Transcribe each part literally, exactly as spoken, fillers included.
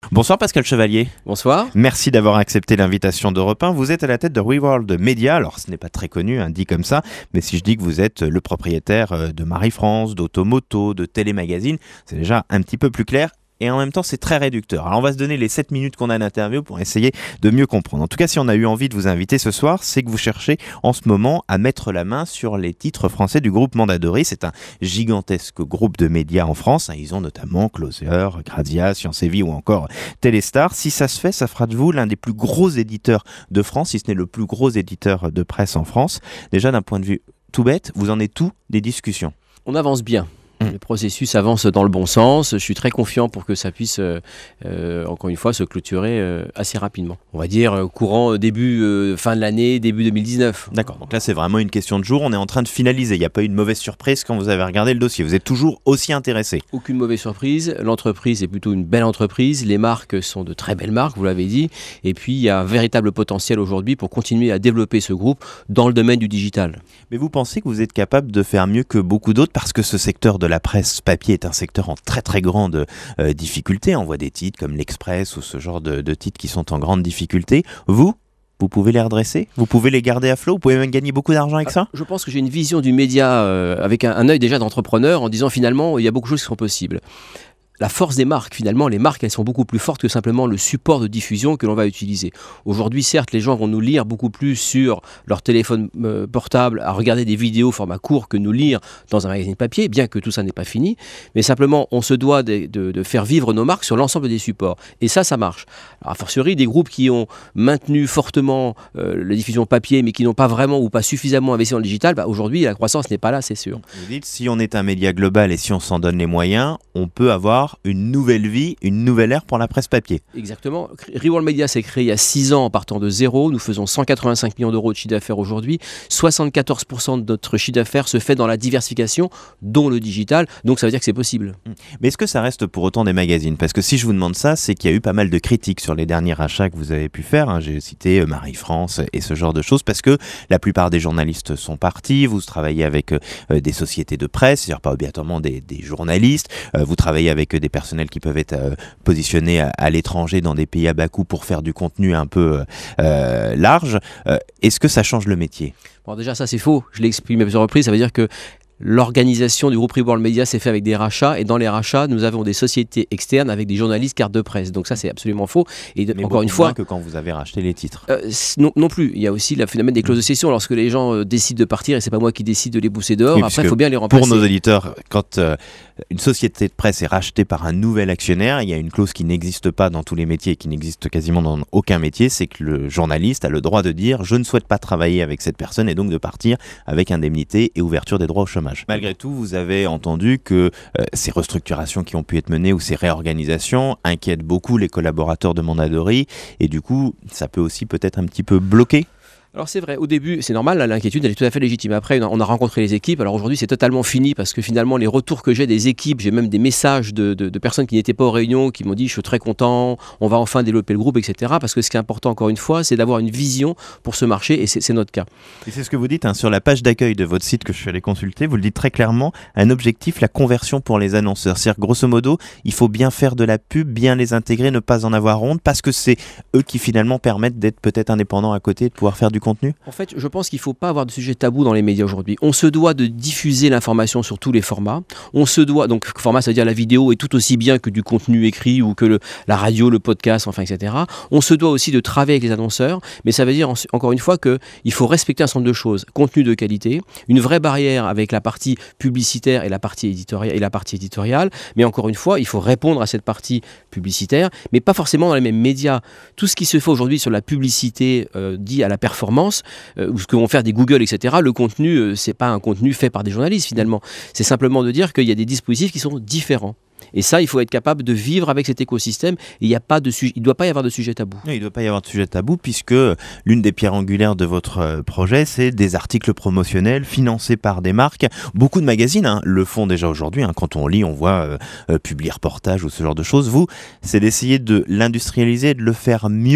Bonsoir Pascal Chevalier. Bonsoir. Merci d'avoir accepté l'invitation d'Europe un. Vous êtes à la tête de Reworld Media. Alors ce n'est pas très connu, hein, dit comme ça, mais si je dis que vous êtes le propriétaire de Marie-France, d'Automoto, de Télémagazine, c'est déjà un petit peu plus clair. Et en même temps, c'est très réducteur. Alors, on va se donner les sept minutes qu'on a d'interview pour essayer de mieux comprendre. En tout cas, si on a eu envie de vous inviter ce soir, c'est que vous cherchez en ce moment à mettre la main sur les titres français du groupe Mondadori. C'est un gigantesque groupe de médias en France. Ils ont notamment Closer, Grazia, Science et Vie ou encore Téléstar. Si ça se fait, ça fera de vous l'un des plus gros éditeurs de France, si ce n'est le plus gros éditeur de presse en France. Déjà, d'un point de vue tout bête, vous en êtes tout des discussions. On avance bien. Le processus avance dans le bon sens. Je suis très confiant pour que ça puisse, euh, euh, encore une fois, se clôturer euh, assez rapidement. On va dire euh, courant début, euh, fin de l'année, début deux mille dix-neuf. D'accord, donc là c'est vraiment une question de jour. On est en train de finaliser. Il n'y a pas eu de mauvaise surprise quand vous avez regardé le dossier. Vous êtes toujours aussi intéressé. Aucune mauvaise surprise. L'entreprise est plutôt une belle entreprise. Les marques sont de très belles marques, vous l'avez dit. Et puis il y a un véritable potentiel aujourd'hui pour continuer à développer ce groupe dans le domaine du digital. Mais vous pensez que vous êtes capable de faire mieux que beaucoup d'autres parce que ce secteur de la presse papier est un secteur en très très grande euh, difficulté. On voit des titres comme l'Express ou ce genre de, de titres qui sont en grande difficulté. Vous, vous pouvez les redresser? Vous pouvez les garder à flot? Vous pouvez même gagner beaucoup d'argent avec ça? Je pense que j'ai une vision du média euh, avec un, un œil déjà d'entrepreneur en disant finalement il y a beaucoup de choses qui sont possibles. La force des marques, finalement, les marques, elles sont beaucoup plus fortes que simplement le support de diffusion que l'on va utiliser. Aujourd'hui, certes, les gens vont nous lire beaucoup plus sur leur téléphone euh, portable, à regarder des vidéos format court que nous lire dans un magazine papier, bien que tout ça n'est pas fini. Mais simplement, on se doit de, de, de faire vivre nos marques sur l'ensemble des supports. Et ça, ça marche. Alors, a fortiori, des groupes qui ont maintenu fortement euh, la diffusion papier, mais qui n'ont pas vraiment ou pas suffisamment investi dans le digital, bah, aujourd'hui, la croissance n'est pas là, c'est sûr. Vous dites, si on est un média global et si on s'en donne les moyens, on peut avoir une nouvelle vie, une nouvelle ère pour la presse papier. Exactement. Reworld Media s'est créé il y a six ans en partant de zéro. Nous faisons cent quatre-vingt-cinq millions d'euros de chiffre d'affaires aujourd'hui. soixante-quatorze pour cent de notre chiffre d'affaires se fait dans la diversification, dont le digital. Donc ça veut dire que c'est possible. Mais est-ce que ça reste pour autant des magazines? Parce que si je vous demande ça, c'est qu'il y a eu pas mal de critiques sur les derniers achats que vous avez pu faire. Hein. J'ai cité Marie-France et ce genre de choses parce que la plupart des journalistes sont partis. Vous travaillez avec euh, des sociétés de presse, c'est-à-dire pas obligatoirement des, des journalistes. Euh, vous travaillez avec euh, des personnels qui peuvent être euh, positionnés à, à l'étranger dans des pays à bas coût pour faire du contenu un peu euh, large. Euh, est-ce que ça change le métier? Bon, déjà ça c'est faux, je l'ai exprimé à plusieurs reprises, ça veut dire que l'organisation du groupe Reworld Media s'est faite avec des rachats et dans les rachats, nous avons des sociétés externes avec des journalistes carte de presse. Donc ça, c'est absolument faux. Et Mais encore une fois, moins que quand vous avez racheté les titres. Euh, non, non plus. Il y a aussi le phénomène des clauses de cession lorsque les gens euh, décident de partir et c'est pas moi qui décide de les pousser dehors. Oui, après, il faut bien les remplacer. Pour nos éditeurs, quand euh, une société de presse est rachetée par un nouvel actionnaire, il y a une clause qui n'existe pas dans tous les métiers et qui n'existe quasiment dans aucun métier, c'est que le journaliste a le droit de dire « je ne souhaite pas travailler avec cette personne » et donc de partir avec indemnité et ouverture des droits au chômage. Malgré tout, vous avez entendu que euh, ces restructurations qui ont pu être menées ou ces réorganisations inquiètent beaucoup les collaborateurs de Mondadori et du coup, ça peut aussi peut-être un petit peu bloquer. Alors c'est vrai, au début, c'est normal, l'inquiétude elle est tout à fait légitime. Après, on a rencontré les équipes. Alors aujourd'hui, c'est totalement fini parce que finalement, les retours que j'ai des équipes, j'ai même des messages de, de, de personnes qui n'étaient pas aux réunions, qui m'ont dit « je suis très content, on va enfin développer le groupe, et cetera » Parce que ce qui est important, encore une fois, c'est d'avoir une vision pour ce marché et c'est, c'est notre cas. Et c'est ce que vous dites hein, sur la page d'accueil de votre site que je suis allé consulter, vous le dites très clairement, un objectif, la conversion pour les annonceurs. C'est-à-dire grosso modo, il faut bien faire de la pub, bien les intégrer, ne pas en avoir honte parce que c'est eux qui finalement permettent d'être peut-être indépendants à côté et de pouvoir faire du contenu. En fait, je pense qu'il ne faut pas avoir de sujet tabou dans les médias aujourd'hui. On se doit de diffuser l'information sur tous les formats. On se doit, donc format, c'est-à-dire la vidéo est tout aussi bien que du contenu écrit ou que le, la radio, le podcast, enfin, et cetera. On se doit aussi de travailler avec les annonceurs, mais ça veut dire encore une fois qu'il faut respecter un certain nombre de choses. Contenu de qualité, une vraie barrière avec la partie publicitaire et la partie éditoriale, et la partie éditoriale. Mais encore une fois, il faut répondre à cette partie publicitaire, mais pas forcément dans les mêmes médias. Tout ce qui se fait aujourd'hui sur la publicité euh, dit à la performance, Euh, ou ce que vont faire des Google, et cetera. Le contenu, euh, c'est pas un contenu fait par des journalistes finalement. C'est simplement de dire qu'il y a des dispositifs qui sont différents. Et ça, il faut être capable de vivre avec cet écosystème. Et il y a pas de sujet, il ne doit pas y avoir de sujet tabou. Il ne doit pas y avoir de sujet tabou puisque l'une des pierres angulaires de votre projet, c'est des articles promotionnels financés par des marques. Beaucoup de magazines hein, le font déjà aujourd'hui. Hein. Quand on lit, on voit euh, euh, Publi Reportage ou ce genre de choses. Vous, c'est d'essayer de l'industrialiser, de le faire mieux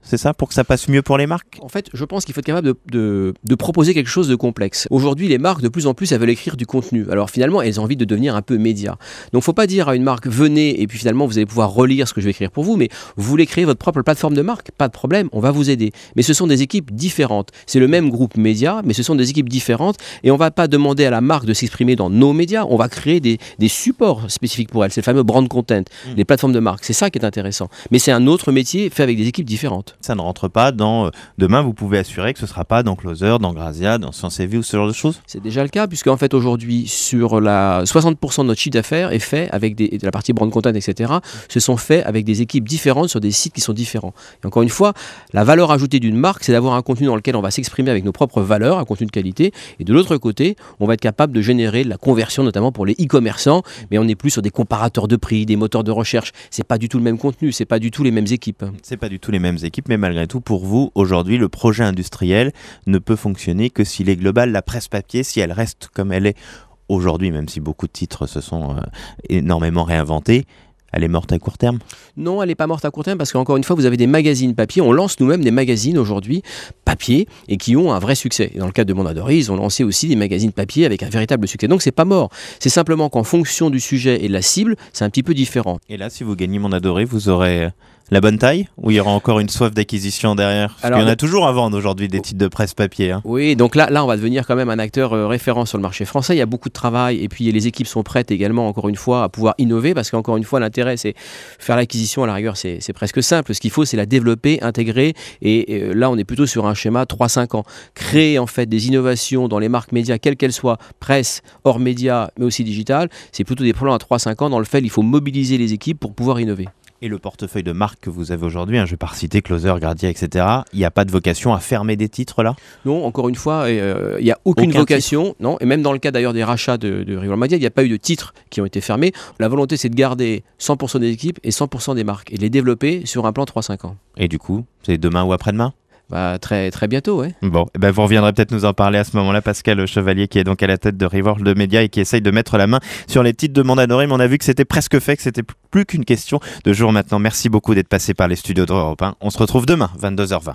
C'est ça, pour que ça passe mieux pour les marques? En fait, je pense qu'il faut être capable de, de, de proposer quelque chose de complexe. Aujourd'hui, les marques, de plus en plus, elles veulent écrire du contenu. Alors finalement, elles ont envie de devenir un peu média. Donc il ne faut pas dire à une marque, venez, et puis finalement, vous allez pouvoir relire ce que je vais écrire pour vous, mais vous voulez créer votre propre plateforme de marque, pas de problème, on va vous aider. Mais ce sont des équipes différentes. C'est le même groupe média, mais ce sont des équipes différentes, et on ne va pas demander à la marque de s'exprimer dans nos médias, on va créer des, des supports spécifiques pour elle. C'est le fameux brand content, mmh. les plateformes de marque. C'est ça qui est intéressant. Mais c'est un autre métier fait avec des équipes différentes. Ça ne rentre pas dans... Euh, demain, vous pouvez assurer que ce ne sera pas dans Closer, dans Grazia, dans Science et Vie ou ce genre de choses? C'est déjà le cas, puisque en fait aujourd'hui, sur la soixante pour cent de notre chiffre d'affaires est fait avec des, de la partie brand content, et cetera, se sont faits avec des équipes différentes sur des sites qui sont différents. Et encore une fois, la valeur ajoutée d'une marque, c'est d'avoir un contenu dans lequel on va s'exprimer avec nos propres valeurs, un contenu de qualité, et de l'autre côté, on va être capable de générer de la conversion, notamment pour les e-commerçants, mais on n'est plus sur des comparateurs de prix, des moteurs de recherche. C'est pas du tout le même contenu, c'est pas du tout les mêmes équipes. C'est pas du tout les mêmes équipes, mais malgré tout, pour vous, aujourd'hui, le projet industriel ne peut fonctionner que s'il est global. La presse papier, si elle reste comme elle est aujourd'hui, même si beaucoup de titres se sont euh, énormément réinventés, elle est morte à court terme? Non, elle n'est pas morte à court terme parce qu'encore une fois, vous avez des magazines papier. On lance nous-mêmes des magazines aujourd'hui papier et qui ont un vrai succès. Et dans le cadre de Mondadori, ils ont lancé aussi des magazines papier avec un véritable succès. Donc c'est pas mort. C'est simplement qu'en fonction du sujet et de la cible, c'est un petit peu différent. Et là, si vous gagnez Mondadori, vous aurez la bonne taille ou il y aura encore une soif d'acquisition derrière? Parce Alors, qu'il y en a toujours à vendre aujourd'hui des titres de presse papier. Hein. Oui, donc là, là, on va devenir quand même un acteur euh, référent sur le marché français. Il y a beaucoup de travail et puis les équipes sont prêtes également, encore une fois, à pouvoir innover parce qu'encore une fois, l'intérêt, c'est faire l'acquisition à la rigueur, c'est, c'est presque simple. Ce qu'il faut, c'est la développer, intégrer et, et là, on est plutôt sur un schéma trois à cinq ans. Créer en fait des innovations dans les marques médias, quelles qu'elles soient, presse, hors médias, mais aussi digital, c'est plutôt des plans à trois à cinq ans dans lequel il faut mobiliser les équipes pour pouvoir innover. Et le portefeuille de marques que vous avez aujourd'hui, hein, je ne vais pas reciter Closer, Grazia, et cetera, il n'y a pas de vocation à fermer des titres là? Non, encore une fois, euh, il n'y a aucune Aucun vocation. Titre. Non, et même dans le cas d'ailleurs des rachats de, de Reworld Media, il n'y a pas eu de titres qui ont été fermés. La volonté, c'est de garder cent pour cent des équipes et cent pour cent des marques et de les développer sur un plan trois à cinq ans. Et du coup, c'est demain ou après-demain? Bah, très, très bientôt, ouais. Bon, eh ben vous reviendrez peut-être nous en parler à ce moment-là, Pascal Chevalier, qui est donc à la tête de Reworld Media et qui essaye de mettre la main sur les titres de Mondadori, mais on a vu que c'était presque fait, que c'était plus qu'une question de jour maintenant. Merci beaucoup d'être passé par les studios d'Europe un. On se retrouve demain, vingt-deux heures vingt.